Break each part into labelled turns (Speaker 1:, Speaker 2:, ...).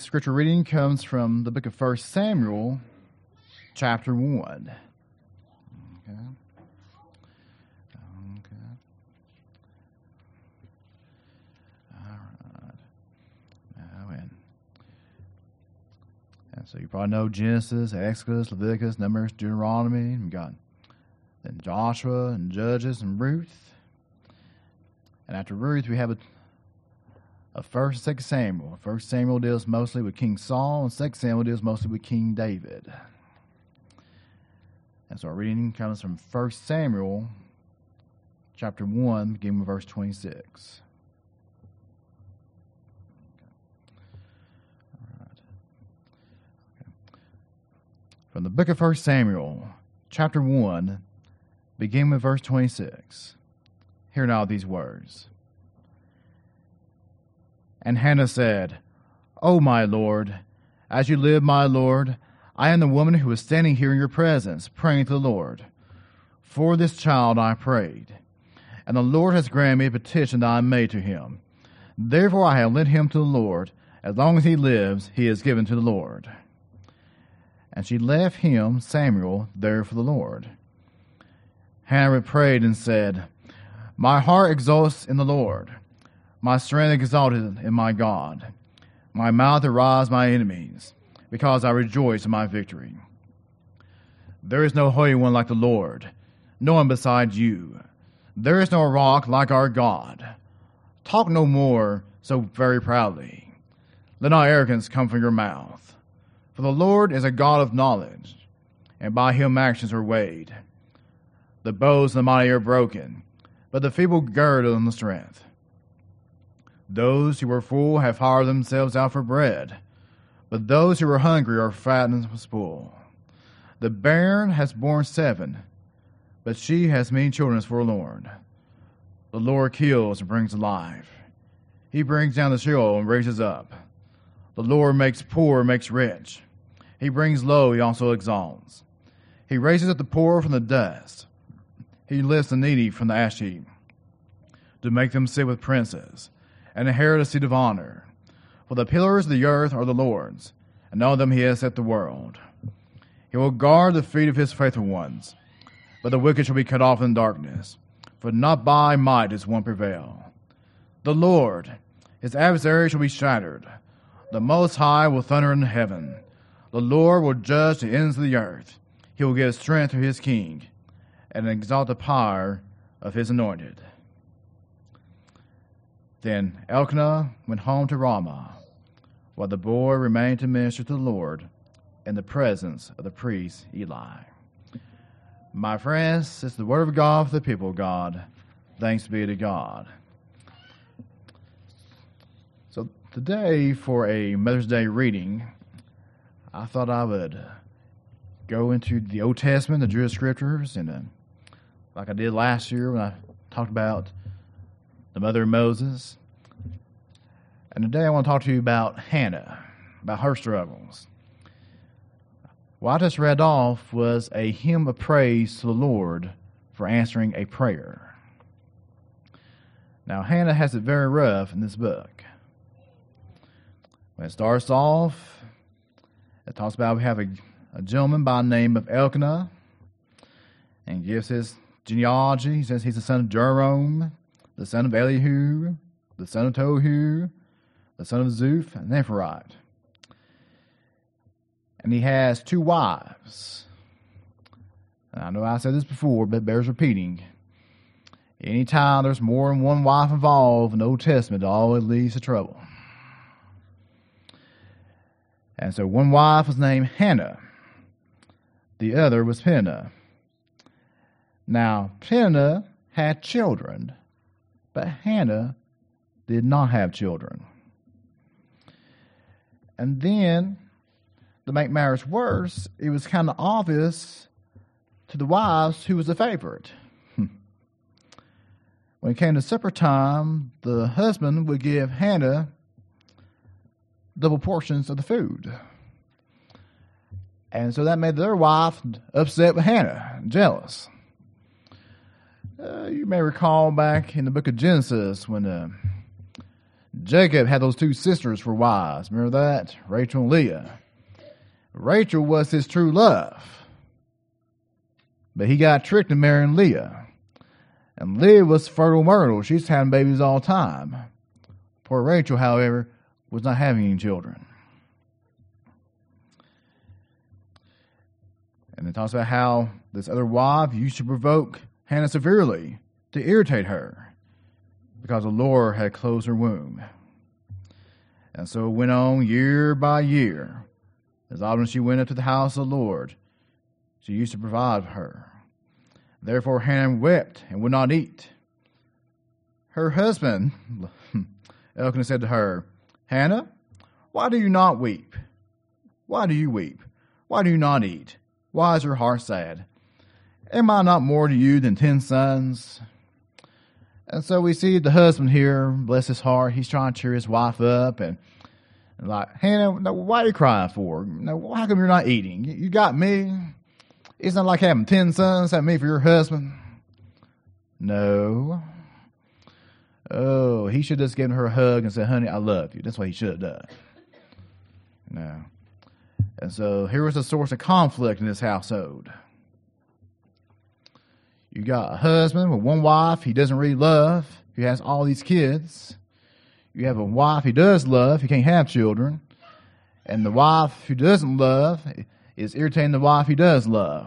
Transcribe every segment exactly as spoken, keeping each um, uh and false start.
Speaker 1: Scripture reading comes from the book of First Samuel, chapter one. Okay. Okay. All right. Now, and, and so you probably know Genesis, Exodus, Leviticus, Numbers, Deuteronomy. We got then Joshua and Judges and Ruth. And after Ruth, we have a Of First and Second Samuel. First Samuel deals mostly with King Saul, and Second Samuel deals mostly with King David. And so our reading comes from First Samuel, chapter one, beginning with verse twenty-six. All right. Okay. From the book of First Samuel, chapter one, beginning with verse twenty-six. Hear now these words. And Hannah said, O my Lord, as you live, my Lord, I am the woman who is standing here in your presence, praying to the Lord. For this child I prayed, and the Lord has granted me a petition that I made to him. Therefore I have lent him to the Lord. As long as he lives, he is given to the Lord. And she left him, Samuel, there for the Lord. Hannah prayed and said, My heart exults in the Lord. My strength exalted in my God. My mouth aroused my enemies, because I rejoice in my victory. There is no holy one like the Lord, no one beside you. There is no rock like our God. Talk no more so very proudly. Let not arrogance come from your mouth. For the Lord is a God of knowledge, and by him actions are weighed. The bows of the mighty are broken, but the feeble gird on the strength. Those who are full have hired themselves out for bread, but those who are hungry are fattened with spoil. The barren has borne seven, but she has many children as forlorn. The Lord kills and brings alive. He brings down the Sheol and raises up. The Lord makes poor, makes rich. He brings low, he also exalts. He raises up the poor from the dust. He lifts the needy from the ash heap, to make them sit with princes, and inherit a seat of honor. For the pillars of the earth are the Lord's, and on them he has set the world. He will guard the feet of his faithful ones, but the wicked shall be cut off in darkness, for not by might does one prevail. The Lord, his adversary shall be shattered. The Most High will thunder in heaven. The Lord will judge the ends of the earth. He will give strength to his king, and exalt the power of his anointed. Then Elkanah went home to Ramah, while the boy remained to minister to the Lord in the presence of the priest Eli. My friends, this is the word of God for the people of God. Thanks be to God. So today, for a Mother's Day reading, I thought I would go into the Old Testament, the Jewish Scriptures, and uh, like I did last year when I talked about the mother of Moses. And today I want to talk to you about Hannah, about her struggles. What I just read off was a hymn of praise to the Lord for answering a prayer. Now, Hannah has it very rough in this book. When it starts off, it talks about we have a, a gentleman by the name of Elkanah, and gives his genealogy. He says he's the son of Jerome, the son of Elihu, the son of Tohu, the son of Zuph, and Nephirite. And he has two wives. And I know I said this before, but it bears repeating. Anytime there's more than one wife involved in the Old Testament, it always leads to trouble. And so one wife was named Hannah. The other was Peninnah. Now, Peninnah had children, but Hannah did not have children. And then, to make matters worse, it was kind of obvious to the wives who was the favorite. When it came to supper time, the husband would give Hannah double portions of the food. And so that made their wife upset with Hannah, jealous. Uh, you may recall back in the book of Genesis when uh, Jacob had those two sisters for wives. Remember that? Rachel and Leah. Rachel was his true love. But he got tricked into marrying Leah. And Leah was fertile myrtle. She's having babies all the time. Poor Rachel, however, was not having any children. And it talks about how this other wife used to provoke Hannah severely to irritate her because the Lord had closed her womb. And so it went on year by year. As often as she went up to the house of the Lord, she used to provide for her. Therefore Hannah wept and would not eat. Her husband, Elkanah, said to her, Hannah, why do you not weep? Why do you weep? Why do you not eat? Why is your heart sad? Am I not more to you than ten sons? And so we see the husband here, bless his heart, he's trying to cheer his wife up. And, and like, Hannah, no, why are you crying for? No, how come you're not eating? You, you got me. It's not like having ten sons, having me for your husband. No. Oh, he should have just given her a hug and said, honey, I love you. That's what he should have done. No. And so here was a source of conflict in this household. You got a husband with one wife he doesn't really love. He has all these kids. You have a wife he does love. He can't have children. And the wife who doesn't love is irritating the wife he does love.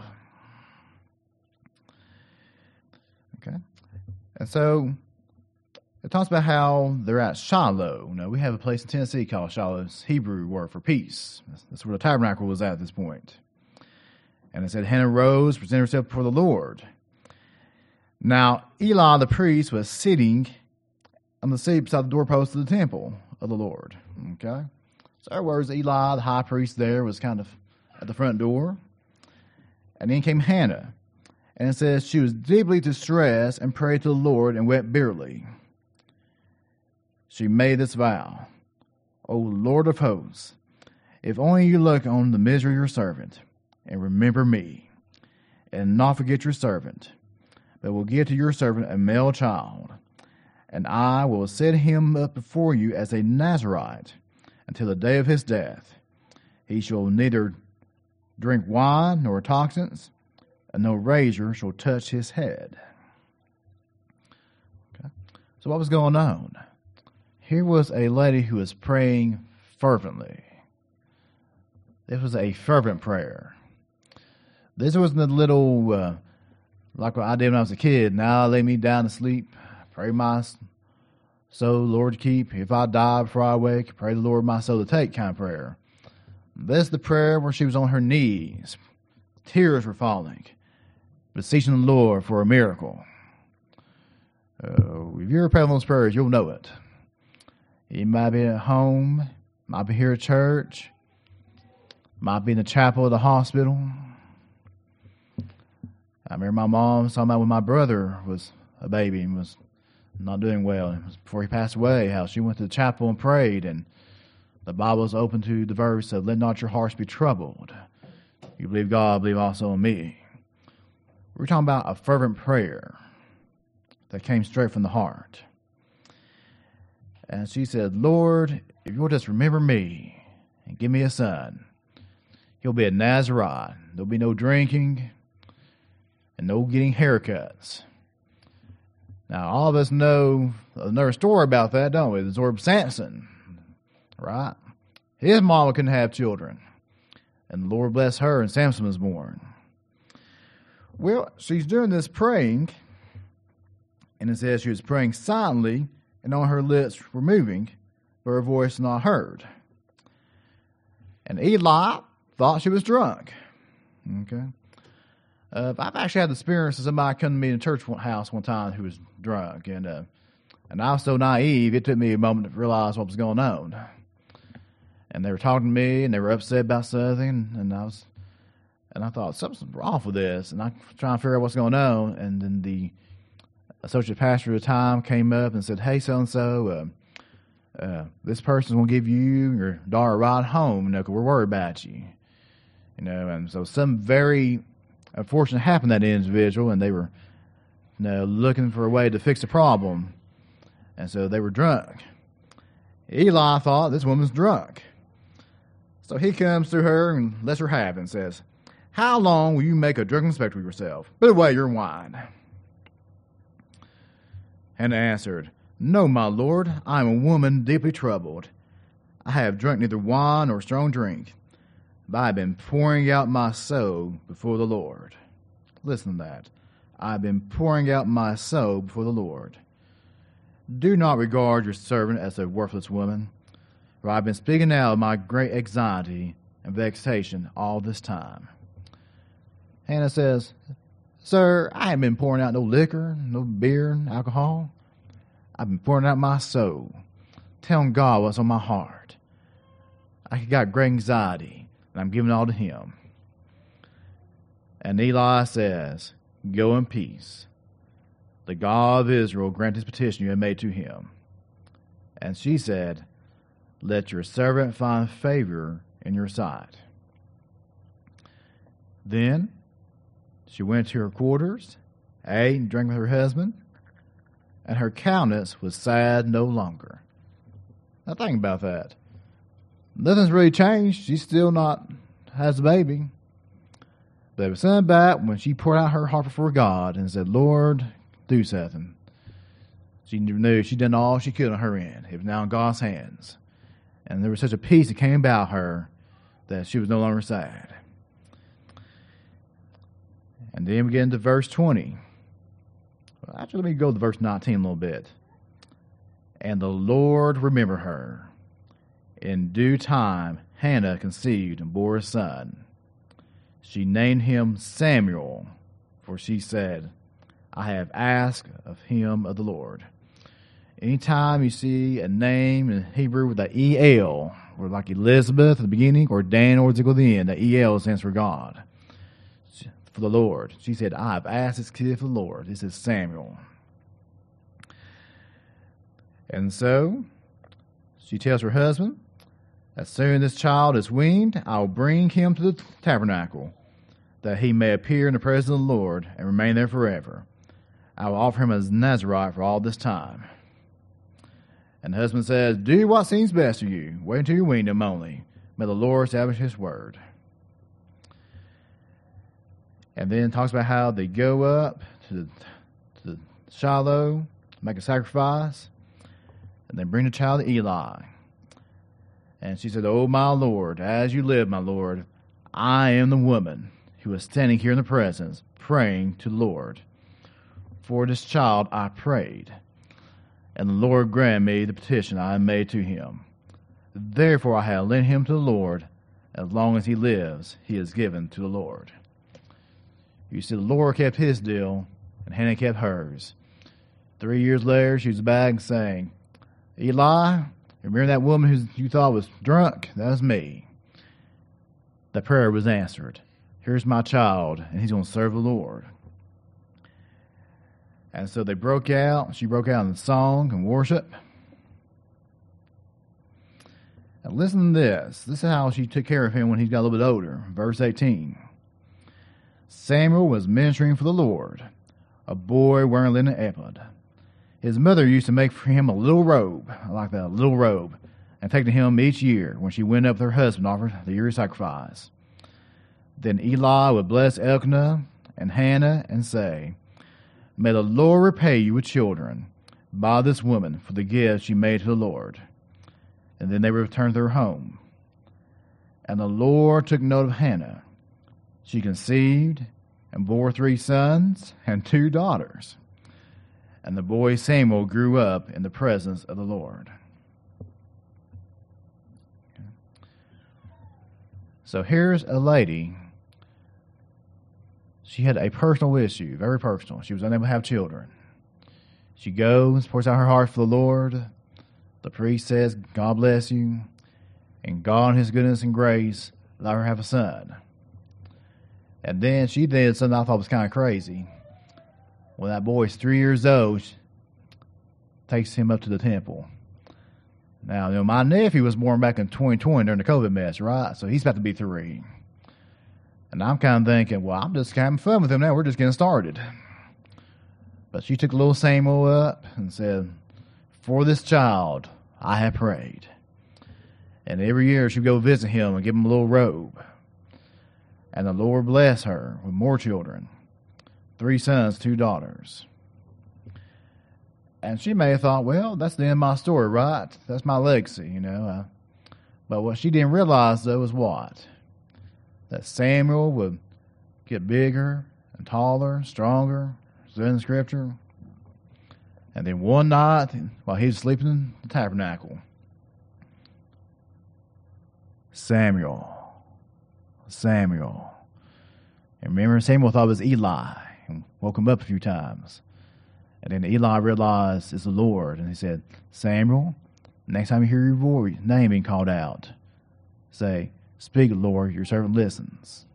Speaker 1: Okay. And so it talks about how they're at Shiloh. You know, we have a place in Tennessee called Shiloh. It's Hebrew word for peace. That's, that's where the tabernacle was at at this point. And it said, Hannah rose, presented herself before the Lord. Now, Eli the priest was sitting on the seat beside the doorpost of the temple of the Lord. Okay? So, in other words, Eli, the high priest there, was kind of at the front door. And then came Hannah. And it says she was deeply distressed and prayed to the Lord and wept bitterly. She made this vow, O Lord of hosts, if only you look on the misery of your servant and remember me, and not forget your servant, but will give to your servant a male child, and I will set him up before you as a Nazirite until the day of his death. He shall neither drink wine nor toxins, and no razor shall touch his head. Okay. So what was going on? Here was a lady who was praying fervently. This was a fervent prayer. This wasn't a little, uh, like what I did when I was a kid. Now I lay me down to sleep, pray my soul, Lord, to keep. If I die before I wake, pray the Lord my soul to take kind of prayer. This is the prayer where she was on her knees. Tears were falling, beseeching the Lord for a miracle. Uh, if you're praying those prayers, you'll know it. You might be at home, might be here at church, might be in the chapel of the hospital. I remember my mom talking about when my brother was a baby and was not doing well. It was before he passed away, how she went to the chapel and prayed, and the Bible was open to the verse of, let not your hearts be troubled. You believe God, believe also in me. We're talking about a fervent prayer that came straight from the heart. And she said, Lord, if you'll just remember me and give me a son, he'll be a Nazirite. There'll be no drinking and no getting haircuts. Now, all of us know another story about that, don't we? The story of Samson, right? His mama couldn't have children. And the Lord blessed her, and Samson was born. Well, she's doing this praying, and it says she was praying silently, and on her lips were moving, but her voice was not heard. And Eli thought she was drunk. Okay. Uh, I've actually had the experience of somebody come to me in a church house one time who was drunk, and uh, and I was so naive, it took me a moment to realize what was going on. And they were talking to me, and they were upset about something, and I was, and I thought something's wrong with this, and I'm trying to figure out what's going on. And then the associate pastor at the time came up and said, "Hey, so and so, uh, this person's going to give you and your daughter a ride home, you know, 'cause we're worried about you, you know." And so some very unfortunate happened to that individual, and they were, you know, looking for a way to fix the problem, and so they were drunk. Eli thought this woman's drunk. So he comes to her and lets her have it and says, "How long will you make a drunken spectacle of yourself? Put away your wine." Hannah answered, "No, my lord, I am a woman deeply troubled. I have drunk neither wine nor strong drink, but I have been pouring out my soul before the Lord." Listen to that. "I have been pouring out my soul before the Lord. Do not regard your servant as a worthless woman, for I have been speaking out of my great anxiety and vexation all this time." Hannah says, "Sir, I haven't been pouring out no liquor, no beer, alcohol. I've been pouring out my soul, telling God what's on my heart. I got great anxiety, and I'm giving it all to him." And Eli says, "Go in peace. The God of Israel grant his petition you have made to him." And she said, "Let your servant find favor in your sight." Then she went to her quarters, ate and drank with her husband, and her countenance was sad no longer. Now think about that. Nothing's really changed. She still not has a baby. But it was something about when she poured out her heart before God and said, "Lord, do something." She knew she'd done all she could on her end. It was now in God's hands. And there was such a peace that came about her that she was no longer sad. And then we get into verse twenty. Well, actually, let me go to verse nineteen a little bit. "And the Lord remembered her. In due time, Hannah conceived and bore a son. She named him Samuel, for she said, I have asked of him of the Lord." Anytime you see a name in Hebrew with the E L, or like Elizabeth at the beginning, or Dan or Ezekiel at the end, the E L stands for God, for the Lord. She said, "I have asked this kid for the Lord." This is Samuel. And so she tells her husband, "As soon as this child is weaned, I will bring him to the tabernacle, that he may appear in the presence of the Lord and remain there forever. I will offer him as Nazarite for all this time." And the husband says, "Do what seems best to you. Wait until you wean him only. May the Lord establish his word." And then talks about how they go up to, to Shiloh, make a sacrifice, and they bring the child to Eli. And she said, "Oh, my Lord, as you live, my Lord, I am the woman who is standing here in the presence, praying to the Lord. For this child I prayed, and the Lord granted me the petition I made to him. Therefore I have lent him to the Lord. As long as he lives, he is given to the Lord." You see, the Lord kept his deal, and Hannah kept hers. Three years later, she was back and saying, "Eli, remember that woman who you thought was drunk? That was me." The prayer was answered. Here's my child, and he's going to serve the Lord. And so they broke out. She broke out in song and worship. Now listen to this. This is how she took care of him when he got a little bit older. Verse eighteen. "Samuel was ministering for the Lord, a boy wearing a linen ephod. His mother used to make for him a little robe," I like that, a little robe, "and take to him each year when she went up with her husband to offer the yearly sacrifice. Then Eli would bless Elkanah and Hannah and say, May the Lord repay you with children by this woman for the gift she made to the Lord. And then they returned to their home. And the Lord took note of Hannah. She conceived and bore three sons and two daughters. And the boy Samuel grew up in the presence of the Lord." So here's a lady. She had a personal issue, very personal. She was unable to have children. She goes, pours out her heart for the Lord. The priest says, "God bless you." And God, in his goodness and grace, let her have a son. And then she did something I thought was kind of crazy. When that boy's three years old, she takes him up to the temple. Now, you know, my nephew was born back in twenty twenty during the COVID mess, right? So he's about to be three. And I'm kind of thinking, well, I'm just having fun with him now. We're just getting started. But she took little Samuel up and said, "For this child I have prayed. And every year she'd go visit him and give him a little robe. And the Lord blessed her with more children, three sons, two daughters. And she may have thought, well, that's the end of my story, right? That's my legacy, you know. Uh, but what she didn't realize, though, is what? That Samuel would get bigger and taller, stronger, as in the Scripture. And then one night, while he was sleeping in the tabernacle, Samuel, Samuel. And remember, Samuel thought it was Eli and woke him up a few times. And then Eli realized it's the Lord. And he said, Samuel, next time you hear your voice, name being called out, say, speak, Lord, your servant listens.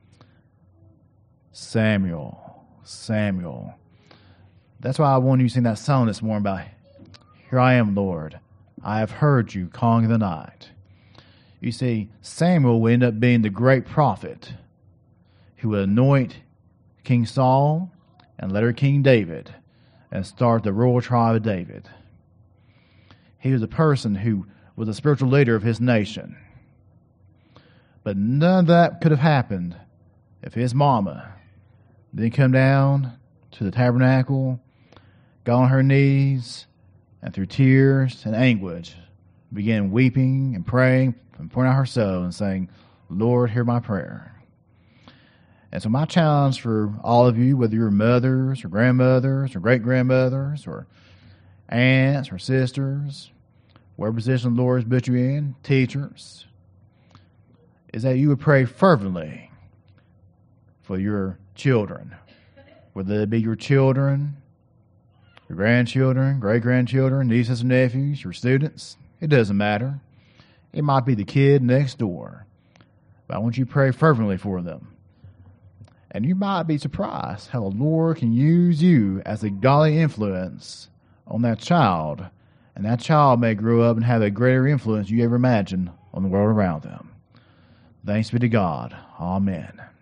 Speaker 1: Samuel, Samuel. That's why I wanted you to sing that song this morning about, here I am, Lord. I have heard you calling in the night. You see, Samuel would end up being the great prophet who would anoint King Saul and later King David and start the royal tribe of David. He was a person who was a spiritual leader of his nation. But none of that could have happened if his mama didn't come down to the tabernacle, got on her knees, and through tears and anguish began weeping and praying and pouring out her soul and saying, Lord, hear my prayer. And so my challenge for all of you, whether you're mothers or grandmothers or great-grandmothers or aunts or sisters, whatever position the Lord has put you in, teachers, is that you would pray fervently for your children, whether it be your children, your grandchildren, great-grandchildren, nieces and nephews, your students. It doesn't matter. It might be the kid next door. But I want you to pray fervently for them. And you might be surprised how the Lord can use you as a godly influence on that child. And that child may grow up and have a greater influence you ever imagined on the world around them. Thanks be to God. Amen.